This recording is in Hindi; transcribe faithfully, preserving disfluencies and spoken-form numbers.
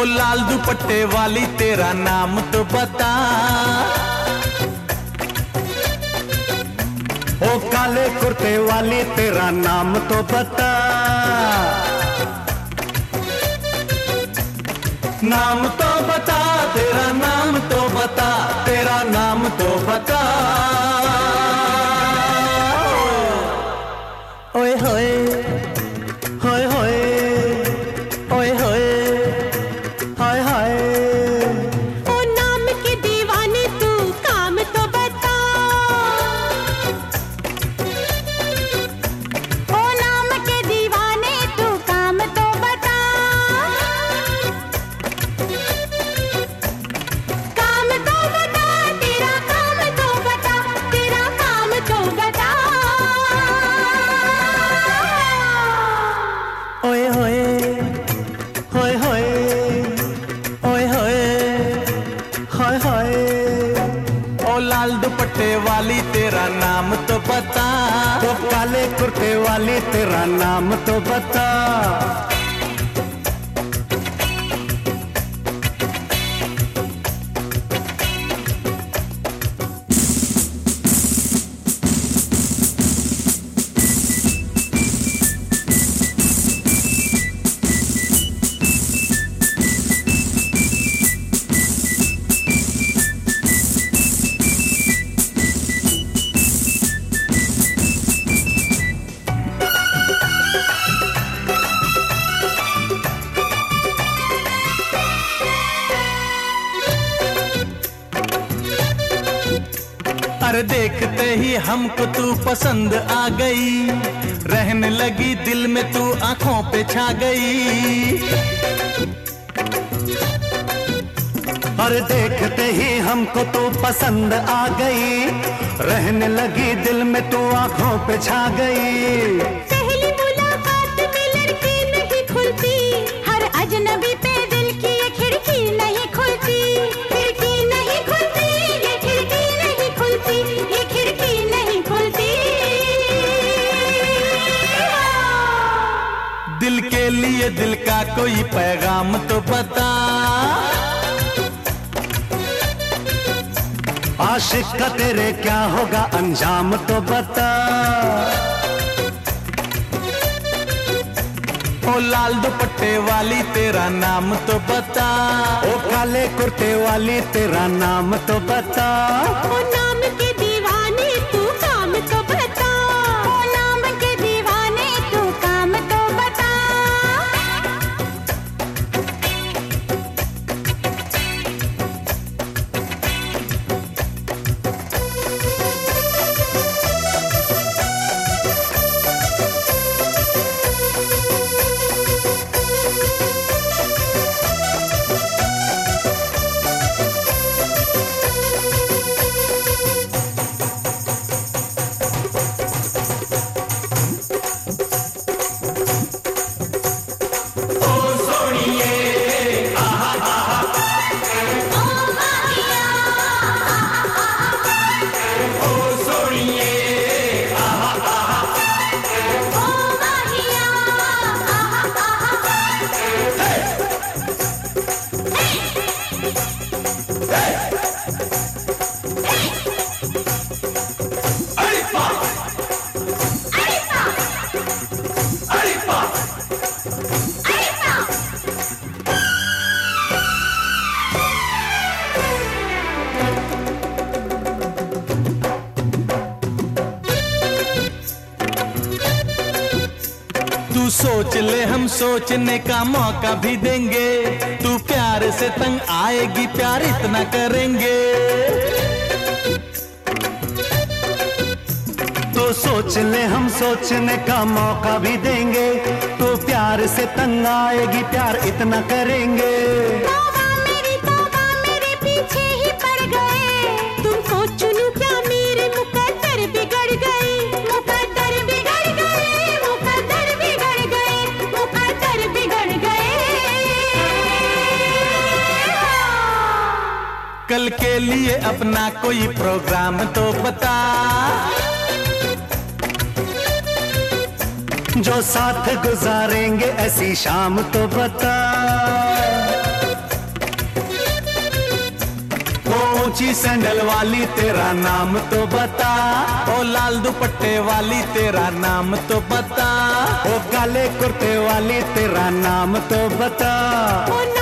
लाल दुपट्टे वाली तेरा नाम तो बता। ओ काले कुर्ते वाली तेरा नाम तो बता। नाम तो बता, तेरा नाम तो बता, तेरा नाम तो बता। ओए होए होए होए ओए होए हाय हाय। ओ नाम के दीवाने तू काम तो बता। ओ नाम के दीवाने तू काम तो बता। काम तो बता, तेरा काम तो बता, तेरा काम तो बता। ओए होए होए होए ओए होए हाय हाय। ओ लाल दुपट्टे वाली तेरा नाम तो बता। तो काले कुर्ते वाली तेरा नाम तो बता। अरे देखते ही हमको तू पसंद आ गई, रहने लगी दिल में तू आंखों पे छा गई। और देखते ही हमको तू पसंद आ गई, रहने लगी दिल में तू आंखों पे छा गई। पहली मुलाकात में लड़की नहीं खुलती, हर अजनबी पे दिल की ये खिड़की नहीं खुलती। खिड़की नहीं खुलती, ये खिड़की नहीं खुलती, ये खिड़की नहीं खुलती। दिल के लिए दिल का कोई पैगाम तो बता। आशिक का तेरे क्या होगा अंजाम तो बता। ओ लाल दुपट्टे वाली तेरा नाम तो बता। ओ काले कुर्ते वाली तेरा नाम तो बता। ओ नाम के दीवाने तू काम तो बता। ओ नाम के दीवाने तू काम तो बता। तू सोच ले हम सोचने का मौका भी देंगे, तू प्यार से तंग आएगी प्यार इतना करेंगे। तो सोच ले हम सोचने का मौका भी देंगे, तो प्यार से तंग आएगी प्यार इतना करेंगे। तौबा मेरी तौबा मेरे पीछे ही पड़ गए, तुमको चुनूं क्या मेरे मुकद्दर बिगड़ गए। मुकद्दर बिगड़ गए, मुकद्दर बिगड़ गए, मुकद्दर बिगड़ गए। कल के लिए अपना कोई प्रोग्राम तो बता। जो साथ गुजारेंगे ऐसी शाम तो बता। ऊंची सैंडल वाली तेरा नाम तो बता। ओ लाल दुपट्टे वाली तेरा नाम तो बता। ओ काले कुर्ते वाली तेरा नाम तो बता। ओ